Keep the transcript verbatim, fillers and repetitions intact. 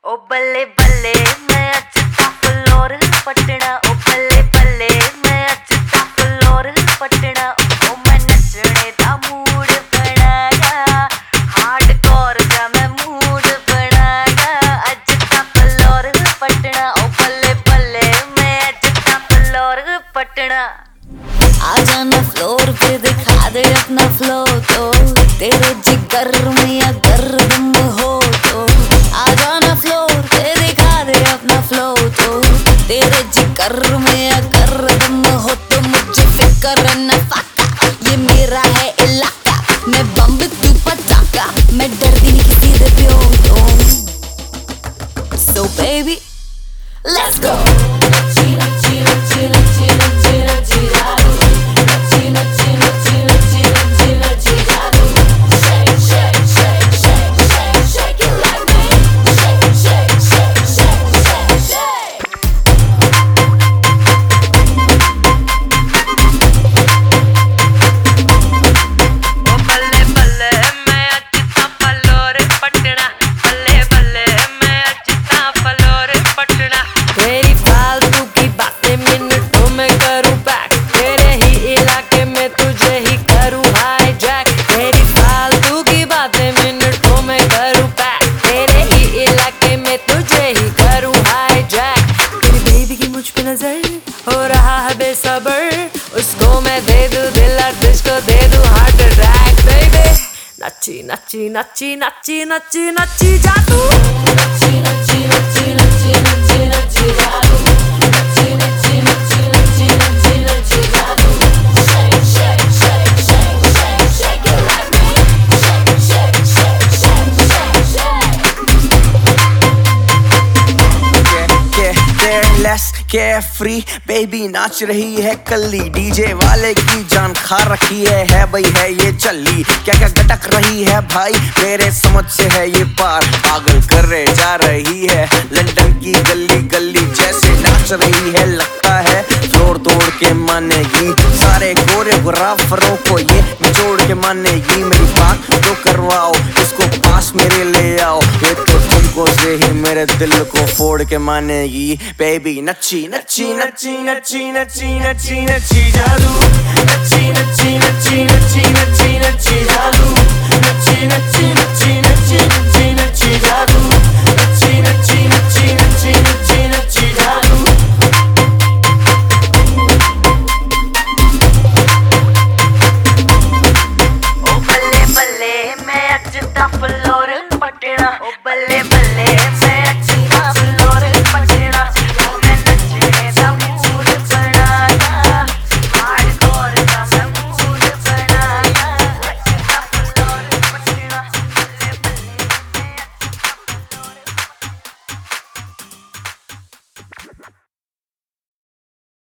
ओ बल्ले बल्ले मैं अचता फ्लोर पटना। ओ बल्ले बल्ले मैं अचता फ्लोर पटना। ओ मैं नचने दा मूड बनाया, हार्डकोर दा मैं मूड बनाया। अचता फ्लोर पटना। ओ बल्ले बल्ले मैं अचता फ्लोर पटना। आ जाना फ्लोर पे दिखा दे अपना फ्लो, तो तेरे जिगर में अगर दम हो तो आ जाना फ्लोर पे दिखा दे अपना फ्लो, तो तेरे जिगर में अगर दम हो तो मुझे फिक्र न फाका, ये मेरा है इलाका, मैं बम तू पटाखा, मैं डरती नहीं किसी से प्यो तो। So baby let's go। हो रहा है बेसबर, उसको मैं दे दूं दिल और तुझको दे दूं हार्ट अटैक बेबी। नच्ची नच्ची नच्ची नच्ची नच्ची नच्ची जा तू, नच्ची नच्ची नच्ची नच्ची नच्ची नच्ची जा तू, नच्ची नच्ची नच्ची नच्ची नच्ची नच्ची जा तू। Shake shake shake shake shake shake it like me, shake shake shake shake shake shake। Yeah yeah careless carefree baby नाच रही है कल्ली, डीजे वाले की जान खा रखी है है भाई है ये चल्ली। क्या क्या गटक रही है भाई मेरे समझ से है ये पार, पागल करे जा रही है लंदन की गली गली, जैसे नाच रही है लगता है फ्लोर तोड़ के मानेगी, सारे कोरियोग्राफरों को ये निचोड़ के मानेगी। मेरी बात तो करवाओ, इसको पास मेरे ले आओ, ये तो तुमको से ही मेरे दिल को फोड़ के मानेगी बेबी। नच्ची नच्ची नच्ची नच्ची नच्ची नच्ची नच्ची जादू, नच्ची नच्ची नच्ची नच्ची नच्ची नच्ची जादू, नच्ची नच्ची नच्ची नच्ची नच्ची नच्ची जादू।